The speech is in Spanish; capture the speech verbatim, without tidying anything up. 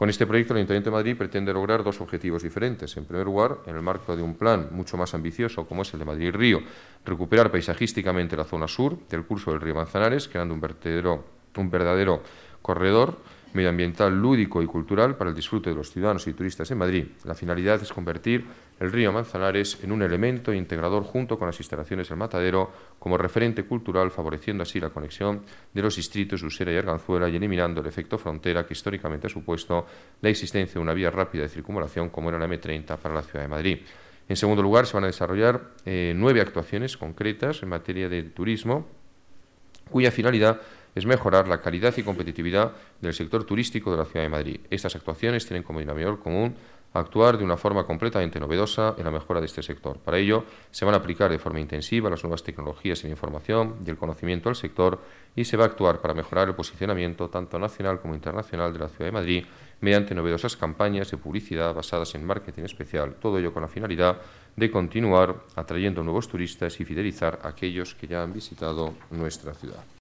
Con este proyecto, el Ayuntamiento de Madrid pretende lograr dos objetivos diferentes. En primer lugar, en el marco de un plan mucho más ambicioso, como es el de Madrid-Río, recuperar paisajísticamente la zona sur del curso del río Manzanares, creando un verdadero, un verdadero corredor medioambiental, lúdico y cultural para el disfrute de los ciudadanos y turistas en Madrid. La finalidad es convertir el río Manzanares en un elemento integrador junto con las instalaciones del Matadero como referente cultural, favoreciendo así la conexión de los distritos de Usera y Arganzuela y eliminando el efecto frontera que históricamente ha supuesto la existencia de una vía rápida de circunvalación como era la eme treinta para la ciudad de Madrid. En segundo lugar, se van a desarrollar eh, nueve actuaciones concretas en materia de turismo, cuya finalidad es mejorar la calidad y competitividad del sector turístico de la ciudad de Madrid. Estas actuaciones tienen como denominador común actuar de una forma completamente novedosa en la mejora de este sector. Para ello, se van a aplicar de forma intensiva las nuevas tecnologías en información y el conocimiento del sector y se va a actuar para mejorar el posicionamiento tanto nacional como internacional de la ciudad de Madrid mediante novedosas campañas de publicidad basadas en marketing especial, todo ello con la finalidad de continuar atrayendo nuevos turistas y fidelizar a aquellos que ya han visitado nuestra ciudad.